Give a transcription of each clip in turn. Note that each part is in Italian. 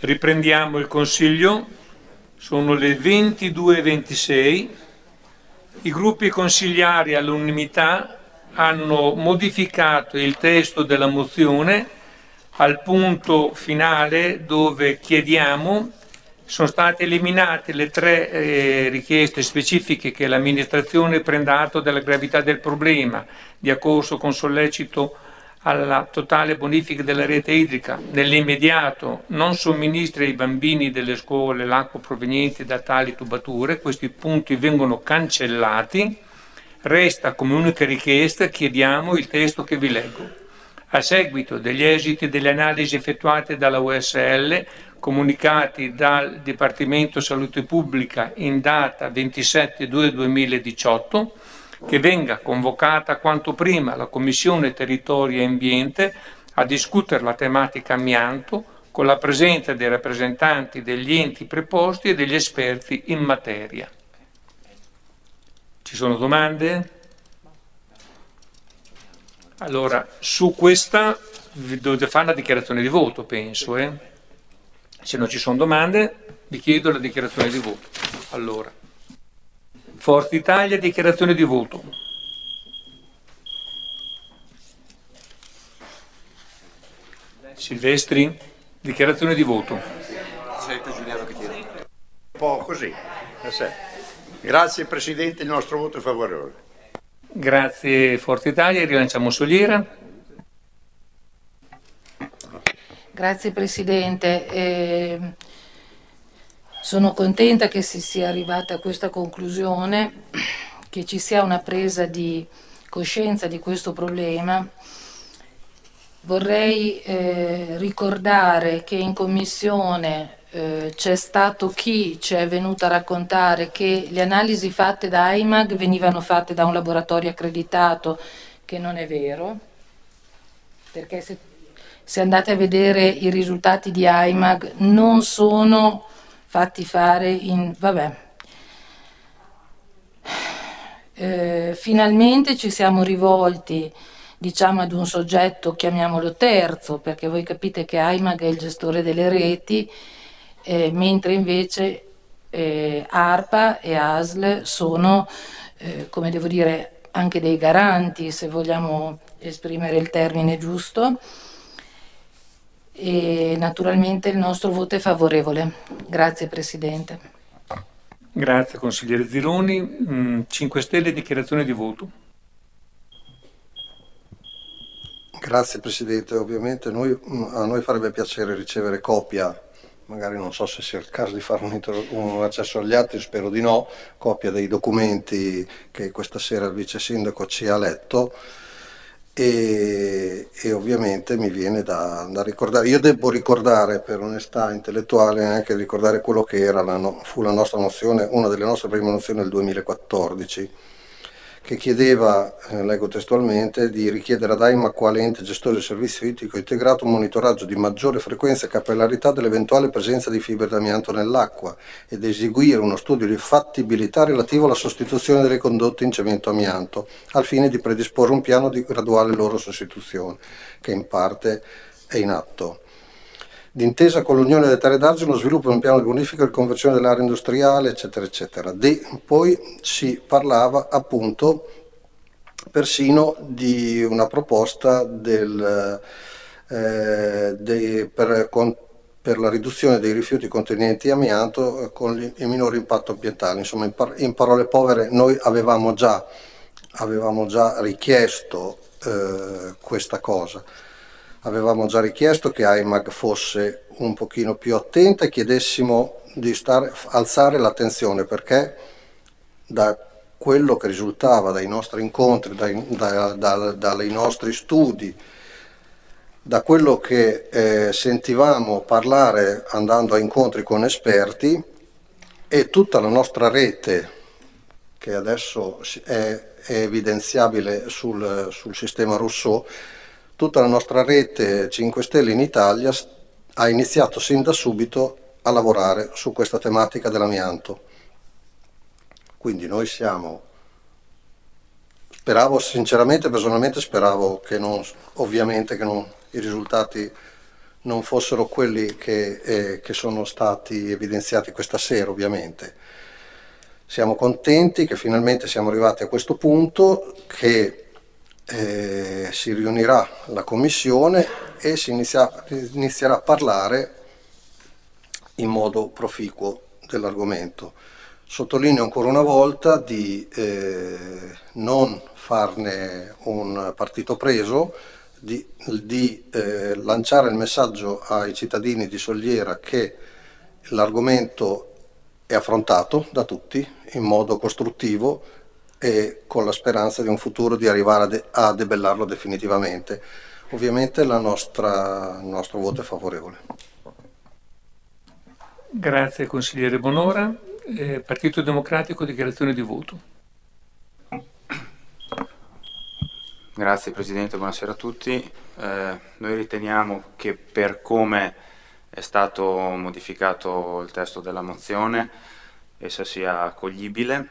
Riprendiamo il Consiglio, sono le 22:26. I gruppi consigliari all'unanimità hanno modificato il testo della mozione al punto finale dove chiediamo, sono state eliminate le tre richieste specifiche che l'amministrazione prenda atto della gravità del problema, dia corso con sollecito alla totale bonifica della rete idrica, nell'immediato non somministri ai bambini delle scuole l'acqua proveniente da tali tubature. Questi punti vengono cancellati. Resta come unica richiesta, chiediamo il testo che vi leggo. A seguito degli esiti delle analisi effettuate dalla USL, comunicati dal Dipartimento Salute Pubblica in data 27/2/2018, che venga convocata quanto prima la Commissione Territorio e Ambiente a discutere la tematica amianto con la presenza dei rappresentanti degli enti preposti e degli esperti in materia. Ci sono domande? Allora, su questa dovete fare una dichiarazione di voto, penso. Se non ci sono domande, vi chiedo la dichiarazione di voto. Allora, Forza Italia, dichiarazione di voto. Silvestri, dichiarazione di voto. Giuliano che tira. Un po' così. Grazie Presidente, il nostro voto è favorevole. Grazie Forza Italia, rilanciamo Soliera. Grazie Presidente. Sono contenta che si sia arrivata a questa conclusione, che ci sia una presa di coscienza di questo problema. Vorrei ricordare che in Commissione c'è stato chi ci è venuto a raccontare che le analisi fatte da AIMAG venivano fatte da un laboratorio accreditato, che non è vero, perché se andate a vedere i risultati di AIMAG non sono fatti fare in... finalmente ci siamo rivolti, diciamo, ad un soggetto, chiamiamolo terzo, perché voi capite che AIMAG è il gestore delle reti, mentre invece ARPA e ASL sono, come devo dire, anche dei garanti, se vogliamo esprimere il termine giusto. E naturalmente il nostro voto è favorevole. Grazie Presidente. Grazie consigliere Zironi. 5 Stelle, dichiarazione di voto. Grazie Presidente, ovviamente a noi farebbe piacere ricevere copia, magari non so se sia il caso di fare un accesso agli atti, spero di no, copia dei documenti che questa sera il Vice Sindaco ci ha letto. E ovviamente mi viene da ricordare, io devo ricordare per onestà intellettuale anche ricordare quello che fu la nostra mozione, una delle nostre prime mozioni del 2014, che chiedeva, leggo testualmente, di richiedere ad AIMAG quale ente gestore del servizio idrico integrato un monitoraggio di maggiore frequenza e capillarità dell'eventuale presenza di fibre d'amianto nell'acqua ed eseguire uno studio di fattibilità relativo alla sostituzione delle condotte in cemento amianto al fine di predisporre un piano di graduale loro sostituzione, che in parte è in atto. D'intesa con l'Unione delle Terre d'Argine, lo sviluppo di un piano di bonifica e riconversione dell'area industriale, eccetera, eccetera. Poi si parlava appunto persino di una proposta per la riduzione dei rifiuti contenenti amianto con il minore impatto ambientale. Insomma, in parole povere, noi avevamo già richiesto questa cosa. Avevamo già richiesto che AIMAG fosse un pochino più attenta e chiedessimo di alzare l'attenzione, perché da quello che risultava dai nostri incontri, dai nostri studi, da quello che sentivamo parlare andando a incontri con esperti, e tutta la nostra rete, che adesso è evidenziabile sul sistema Rousseau, tutta la nostra rete 5 Stelle in Italia ha iniziato sin da subito a lavorare su questa tematica dell'amianto. Quindi noi personalmente speravo che i risultati non fossero quelli che sono stati evidenziati questa sera, ovviamente. Siamo contenti che finalmente siamo arrivati a questo punto, che si riunirà la Commissione e si inizierà a parlare in modo proficuo dell'argomento. Sottolineo ancora una volta di non farne un partito preso, di lanciare il messaggio ai cittadini di Soliera che l'argomento è affrontato da tutti in modo costruttivo e con la speranza di un futuro di arrivare a debellarlo definitivamente. Ovviamente il nostro voto è favorevole. Grazie consigliere Bonora. Partito Democratico, dichiarazione di voto. Grazie Presidente, buonasera a tutti. Noi riteniamo che per come è stato modificato il testo della mozione essa sia accoglibile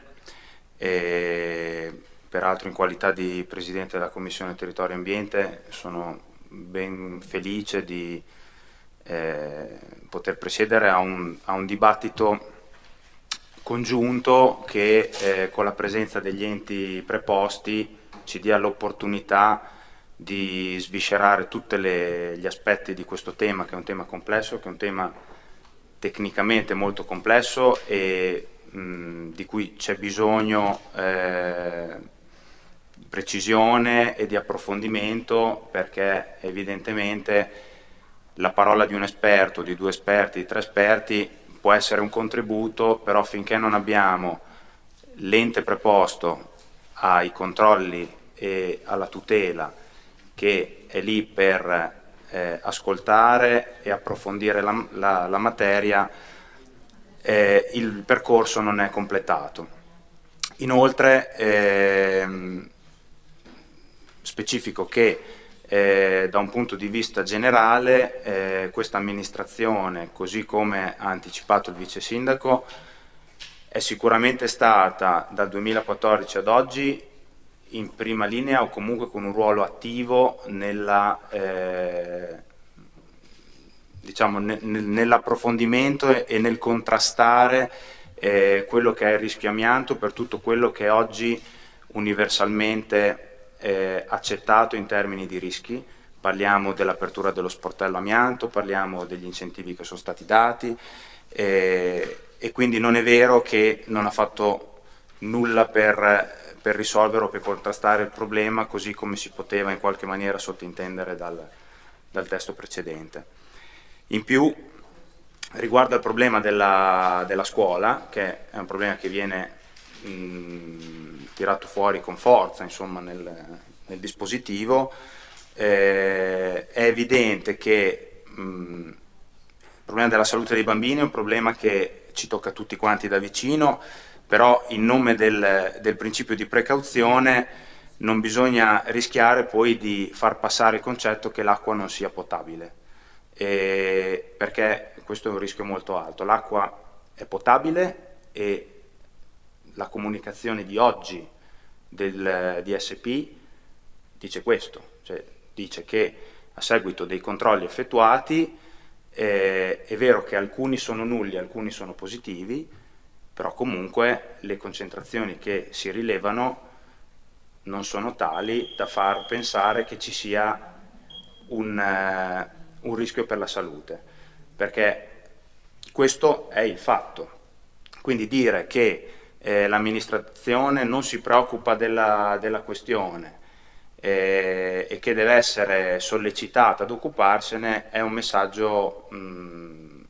e peraltro in qualità di Presidente della Commissione Territorio e Ambiente sono ben felice di poter presiedere a un dibattito congiunto che con la presenza degli enti preposti ci dia l'opportunità di sviscerare tutti gli aspetti di questo tema, che è un tema complesso, che è un tema tecnicamente molto complesso e di cui c'è bisogno di precisione e di approfondimento, perché evidentemente la parola di un esperto, di 2 esperti, di 3 esperti può essere un contributo, però finché non abbiamo l'ente preposto ai controlli e alla tutela che è lì per ascoltare e approfondire la materia, il percorso non è completato. Inoltre specifico che da un punto di vista generale questa amministrazione, così come ha anticipato il vice sindaco, è sicuramente stata dal 2014 ad oggi in prima linea o comunque con un ruolo attivo nell'approfondimento e nel contrastare quello che è il rischio amianto per tutto quello che è oggi universalmente accettato in termini di rischi. Parliamo dell'apertura dello sportello amianto, parliamo degli incentivi che sono stati dati e quindi non è vero che non ha fatto nulla per risolvere o per contrastare il problema, così come si poteva in qualche maniera sottintendere dal testo precedente. In più, riguardo al problema della scuola, che è un problema che viene tirato fuori con forza, insomma, nel dispositivo, è evidente che il problema della salute dei bambini è un problema che ci tocca tutti quanti da vicino, però in nome del principio di precauzione non bisogna rischiare poi di far passare il concetto che l'acqua non sia potabile, perché questo è un rischio molto alto. L'acqua è potabile e la comunicazione di oggi del DSP dice questo, cioè dice che a seguito dei controlli effettuati è vero che alcuni sono nulli, alcuni sono positivi, però comunque le concentrazioni che si rilevano non sono tali da far pensare che ci sia un rischio per la salute, perché questo è il fatto. Quindi dire che l'amministrazione non si preoccupa della questione e che deve essere sollecitata ad occuparsene è un messaggio un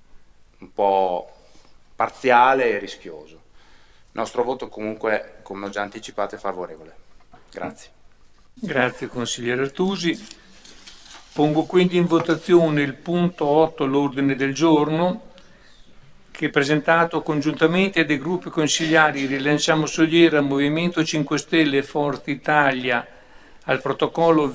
po' parziale e rischioso. Il nostro voto comunque, come ho già anticipato, è favorevole. Grazie. Grazie consigliere Artusi. Pongo quindi in votazione il punto 8 all'ordine del giorno, che è presentato congiuntamente dai gruppi consigliari Rilanciamo Soliera, Movimento 5 Stelle e Forza Italia al protocollo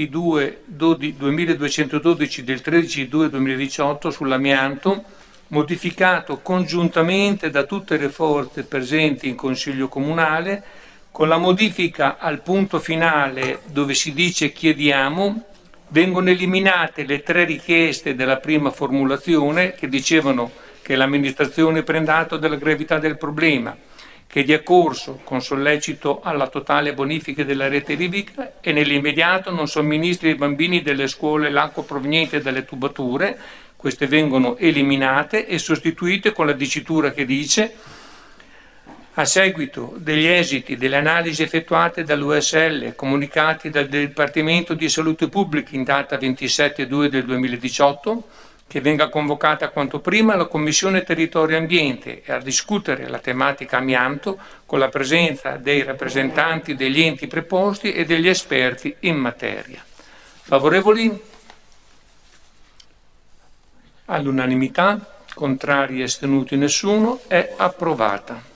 2212 del 13/2/2018 sull'amianto, modificato congiuntamente da tutte le forze presenti in Consiglio Comunale, con la modifica al punto finale dove si dice chiediamo Vengono eliminate le 3 richieste della prima formulazione che dicevano che l'amministrazione prenda atto della gravità del problema, che dia corso con sollecito alla totale bonifica della rete idrica e nell'immediato non somministri ai bambini delle scuole l'acqua proveniente dalle tubature. Queste vengono eliminate e sostituite con la dicitura che dice: a seguito degli esiti delle analisi effettuate dall'USL comunicati dal Dipartimento di Salute Pubblica in data 27/2 del 2018, che venga convocata quanto prima la Commissione Territorio e Ambiente a discutere la tematica amianto con la presenza dei rappresentanti degli enti preposti e degli esperti in materia. Favorevoli? All'unanimità, contrari e astenuti nessuno, è approvata.